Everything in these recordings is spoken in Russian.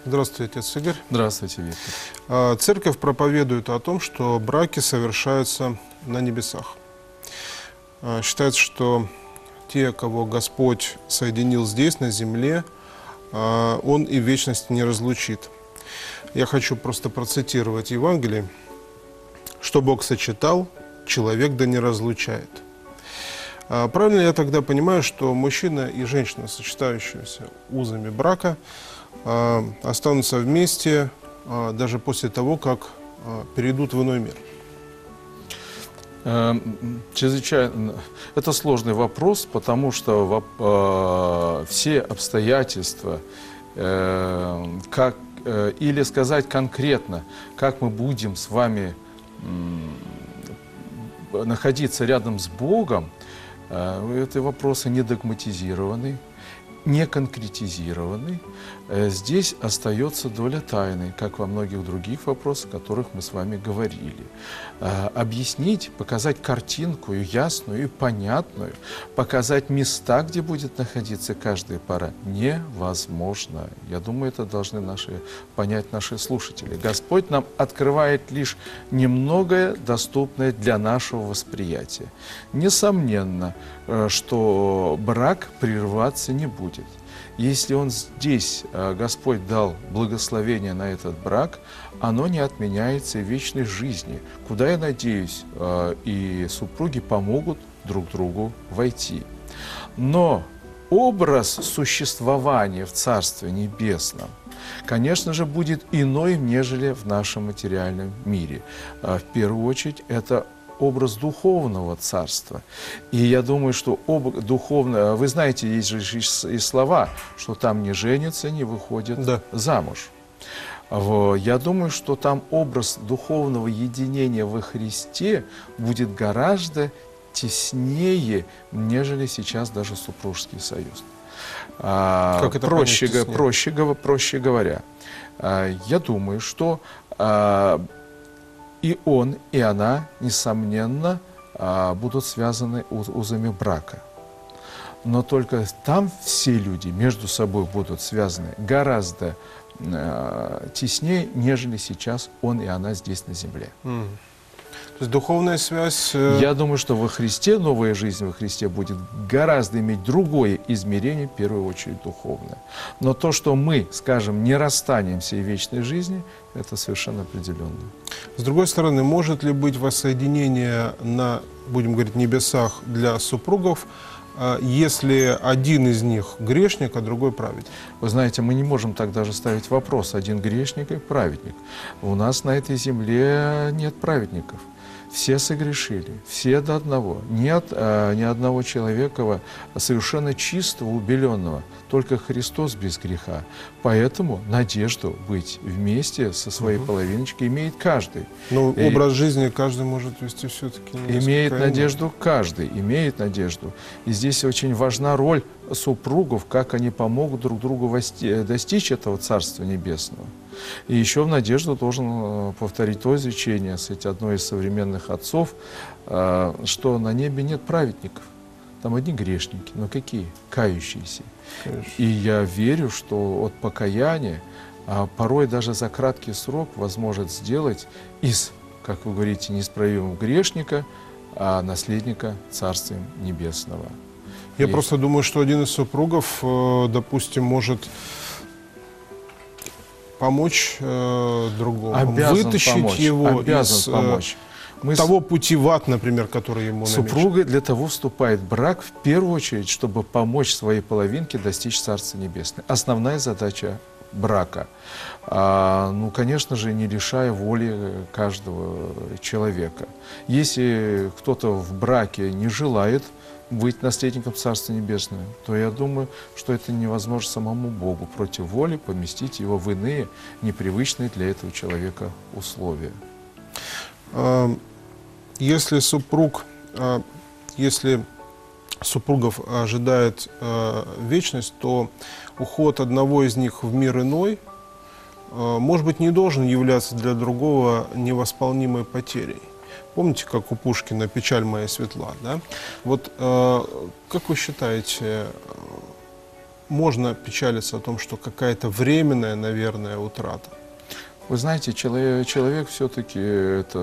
Здравствуйте, отец Игорь. Здравствуйте, Виктор. Церковь проповедует о том, что браки совершаются на небесах. Считается, что те, кого Господь соединил здесь, на земле, Он и в вечности не разлучит. Я хочу просто процитировать Евангелие. «Что Бог сочетал, человек да не разлучает». Правильно я тогда понимаю, что мужчина и женщина, сочетающиеся узами брака, останутся вместе даже после того, как перейдут в иной мир? Чрезвычайно. Это сложный вопрос, потому что все обстоятельства, или сказать конкретно, как мы будем с вами находиться рядом с Богом, эти вопросы не догматизированы, не конкретизированы. Здесь остается доля тайны, как во многих других вопросах, о которых мы с вами говорили. Объяснить, показать картинку ясную и понятную, показать места, где будет находиться каждая пара, невозможно. Я думаю, это должны понять наши слушатели. Господь нам открывает лишь немногое, доступное для нашего восприятия. Несомненно, что брак прерваться не будет. Если Он здесь, Господь дал благословение на этот брак, оно не отменяется и в вечной жизни, куда, я надеюсь, и супруги помогут друг другу войти. Но образ существования в Царстве Небесном, конечно же, будет иной, нежели в нашем материальном мире. В первую очередь, это образ духовного царства. И я думаю, что духовное, вы знаете, есть же и слова, что там не женятся, не выходят замуж. Я думаю, что там образ духовного единения во Христе будет гораздо теснее, нежели сейчас даже супружеский союз. Как это проще говоря, я думаю, что и он, и она, несомненно, будут связаны узами брака. Но только там все люди между собой будут связаны гораздо теснее, нежели сейчас он и она здесь на земле. То есть духовная связь... Я думаю, что во Христе, новая жизнь во Христе будет гораздо иметь другое измерение, в первую очередь духовное. Но то, что мы, скажем, не расстанемся и в вечной жизни, это совершенно определенно. С другой стороны, может ли быть воссоединение на, будем говорить, небесах для супругов, если один из них грешник, а другой праведник? Вы знаете, мы не можем так даже ставить вопрос, один грешник и праведник. У нас на этой земле нет праведников. Все согрешили, все до одного. Нет ни одного человека совершенно чистого, убеленного. Только Христос без греха. Поэтому надежду быть вместе со своей половиночкой имеет каждый. Но образ жизни каждый может вести все-таки. Имеет надежду каждый, имеет надежду. И здесь очень важна роль супругов, как они помогут друг другу достичь этого Царства Небесного. И еще в надежду должен повторить то изречение, одной из современных отцов, что на небе нет праведников. Там одни грешники, но какие? Кающиеся. Конечно. И я верю, что от покаяния, порой даже за краткий срок, возможно сделать из, как вы говорите, неисправимого грешника, наследника Царствия Небесного. Я просто думаю, что один из супругов, допустим, может помочь другому, вытащить его из того пути в ад, например, который ему намечен. Супруга для того вступает в брак, в первую очередь, чтобы помочь своей половинке достичь Царства Небесного. Основная задача брака. Ну, конечно же, не лишая воли каждого человека. Если кто-то в браке не желает быть наследником Царства Небесного, то я думаю, что это невозможно самому Богу против воли поместить его в иные, непривычные для этого человека условия. Если супругов ожидает вечность, то уход одного из них в мир иной, может быть, не должен являться для другого невосполнимой потерей. Помните, как у Пушкина «Печаль моя светла», да? Вот как вы считаете, можно печалиться о том, что какая-то временная, наверное, утрата? Вы знаете, человек все-таки это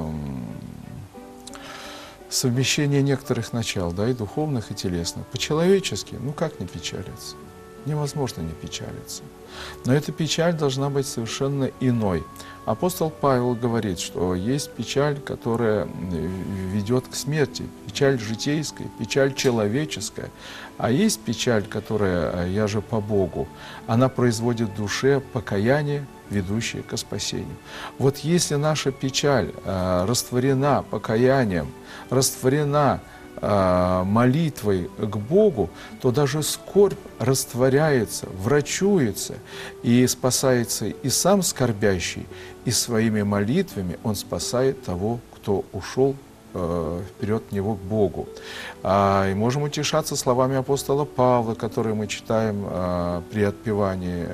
совмещение некоторых начал, да, и духовных, и телесных. По-человечески, ну как не печалиться? Невозможно не печалиться. Но эта печаль должна быть совершенно иной. Апостол Павел говорит, что есть печаль, которая ведет к смерти, печаль житейская, печаль человеческая, а есть печаль, которая, я же по Богу, она производит в душе покаяние, ведущее ко спасению. Вот если наша печаль растворена покаянием, растворена молитвой к Богу, то даже скорбь растворяется, врачуется и спасается и сам скорбящий, и своими молитвами он спасает того, кто ушел вперед него к Богу. И можем утешаться словами апостола Павла, которые мы читаем при отпевании,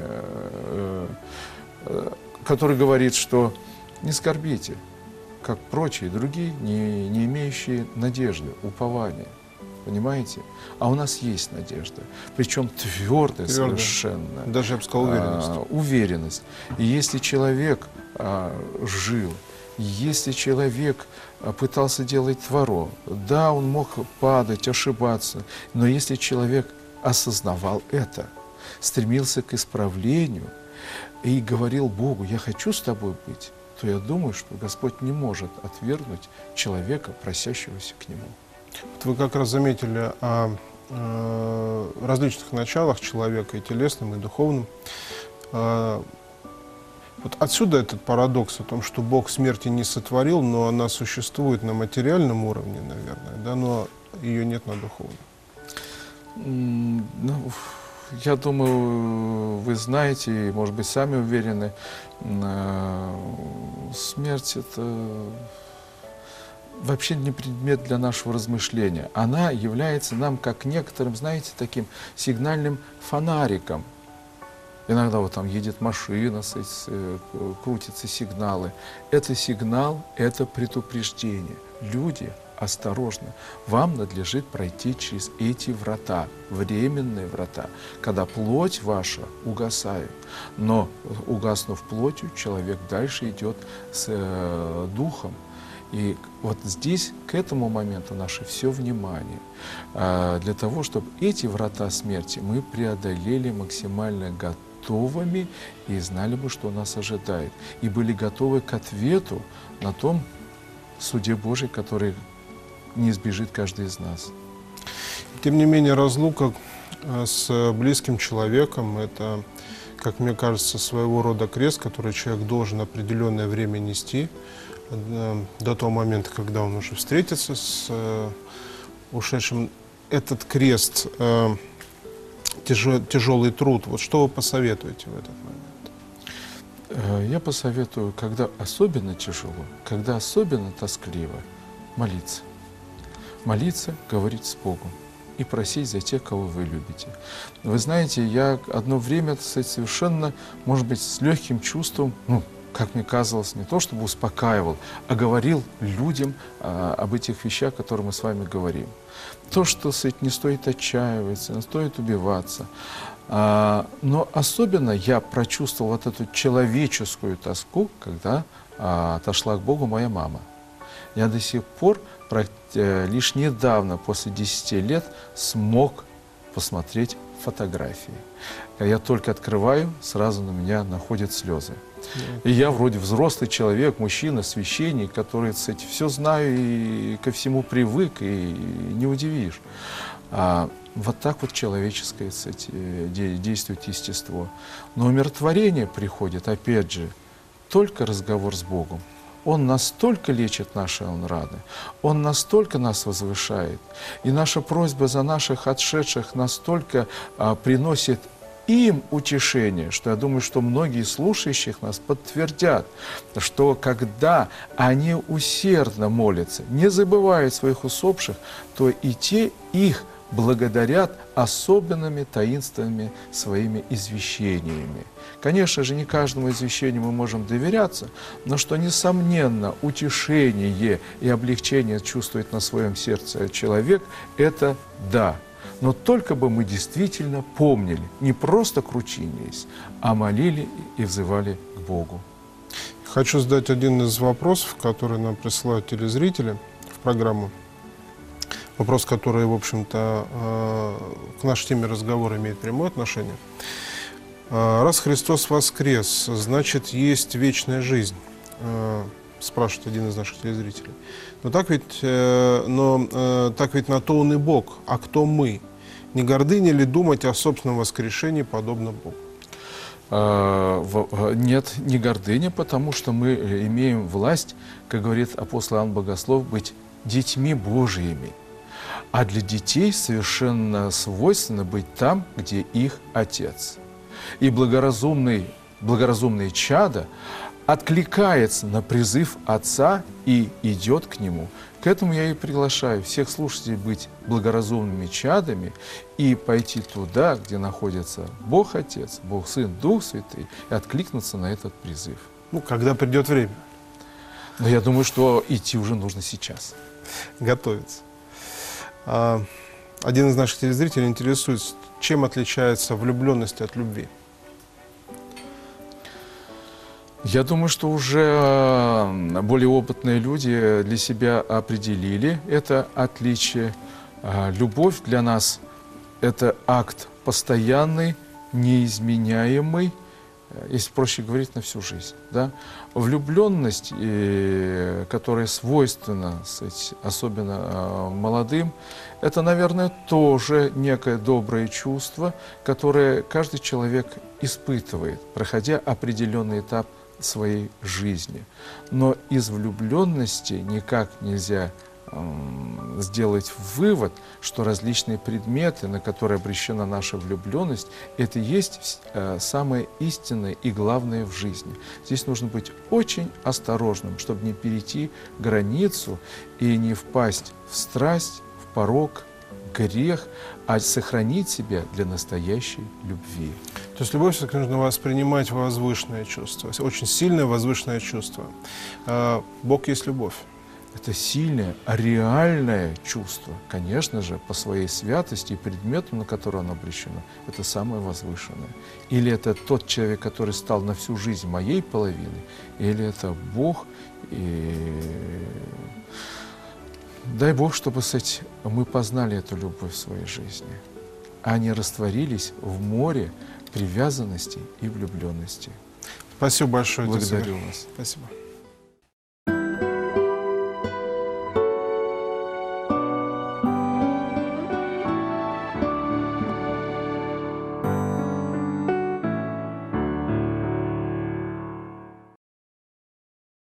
который говорит, что не скорбите, как прочие другие, не имеющие надежды, упования. Понимаете? А у нас есть надежда. Причем твердая совершенно. Даже, я бы сказал, уверенность. Уверенность. И если человек жил, если человек пытался делать творо, да, он мог падать, ошибаться, но если человек осознавал это, стремился к исправлению и говорил Богу: «Я хочу с тобой быть», то я думаю, что Господь не может отвергнуть человека, просящегося к Нему. Вот вы как раз заметили о различных началах человека, и телесным, и духовным. Вот отсюда этот парадокс о том, что Бог смерти не сотворил, но она существует на материальном уровне, наверное, да, но ее нет на духовном. Ну, я думаю, вы знаете, и, может быть, сами уверены, смерть — это вообще не предмет для нашего размышления. Она является нам, как некоторым, знаете, таким сигнальным фонариком. Иногда вот там едет машина, крутятся сигналы. Это сигнал, это предупреждение. Люди, осторожно, вам надлежит пройти через эти врата, временные врата, когда плоть ваша угасает. Но, угаснув плотью, человек дальше идет с духом. И вот здесь, к этому моменту, наше все внимание для того, чтобы эти врата смерти мы преодолели максимально готовыми и знали бы, что нас ожидает. И были готовы к ответу на том суде Божий, который не избежит каждый из нас. Тем не менее, разлука с близким человеком – это, как мне кажется, своего рода крест, который человек должен определенное время нести до того момента, когда он уже встретится с ушедшим. Этот крест, тяжелый труд. Вот что вы посоветуете в этот момент? Я посоветую, когда особенно тяжело, когда особенно тоскливо, молиться. Молиться, говорить с Богом и просить за тех, кого вы любите. Вы знаете, я одно время, совершенно, может быть, с легким чувством, как мне казалось, не то чтобы успокаивал, а говорил людям об этих вещах, о которых мы с вами говорим. То, что не стоит отчаиваться, не стоит убиваться. Но особенно я прочувствовал вот эту человеческую тоску, когда отошла к Богу моя мама. Я до сих пор, лишь недавно, после 10 лет, смог посмотреть фотографии. Когда я только открываю, сразу на меня находят слезы. И я вроде взрослый человек, мужчина, священник, который, кстати, все знаю и ко всему привык, и не удивишь. Вот так вот человеческое, кстати, действует естество. Но умиротворение приходит, опять же, только разговор с Богом. Он настолько лечит наши раны, Он настолько нас возвышает. И наша просьба за наших отшедших настолько приносит им утешение, что я думаю, что многие слушающих нас подтвердят, что когда они усердно молятся, не забывают своих усопших, то и те их благодарят особенными таинственными своими извещениями. Конечно же, не каждому извещению мы можем доверяться, но что, несомненно, утешение и облегчение чувствует на своем сердце человек, это да. Но только бы мы действительно помнили, не просто кручинились, а молили и взывали к Богу. Хочу задать один из вопросов, который нам присылают телезрители в программу. Вопрос, который, в общем-то, к нашей теме разговора имеет прямое отношение. Раз Христос воскрес, значит, есть вечная жизнь, спрашивает один из наших телезрителей. Но так ведь на то Он и Бог. А кто мы? Не гордыня ли думать о собственном воскрешении подобно Богу? Нет, не гордыня, потому что мы имеем власть, как говорит апостол Иоанн Богослов, быть детьми Божьими. А для детей совершенно свойственно быть там, где их Отец. И благоразумные чадо откликается на призыв Отца и идет к Нему. К этому я и приглашаю всех слушателей быть благоразумными чадами и пойти туда, где находится Бог Отец, Бог Сын, Дух Святый, и откликнуться на этот призыв. Ну, когда придет время. Но я думаю, что идти уже нужно сейчас. Готовиться. Один из наших телезрителей интересуется, чем отличается влюбленность от любви? Я думаю, что уже более опытные люди для себя определили это отличие. Любовь для нас – это акт постоянный, неизменяемый, если проще говорить, на всю жизнь. Да? Влюбленность, которая свойственна, особенно молодым, это, наверное, тоже некое доброе чувство, которое каждый человек испытывает, проходя определенный этап своей жизни. Но из влюбленности никак нельзя сделать вывод, что различные предметы, на которые обращена наша влюбленность, это и есть самое истинное и главное в жизни. Здесь нужно быть очень осторожным, чтобы не перейти границу и не впасть в страсть, в порок, грех, а сохранить себя для настоящей любви. То есть любовь все-таки нужно воспринимать возвышенное чувство, очень сильное возвышенное чувство. Бог есть любовь. Это сильное, реальное чувство, конечно же, по своей святости и предмету, на который оно обращено, это самое возвышенное. Или это тот человек, который стал на всю жизнь моей половиной, или это Бог. И дай Бог, чтобы мы познали эту любовь в своей жизни, а не растворились в море привязанности и влюбленности. Спасибо большое. Благодарю вас. Спасибо.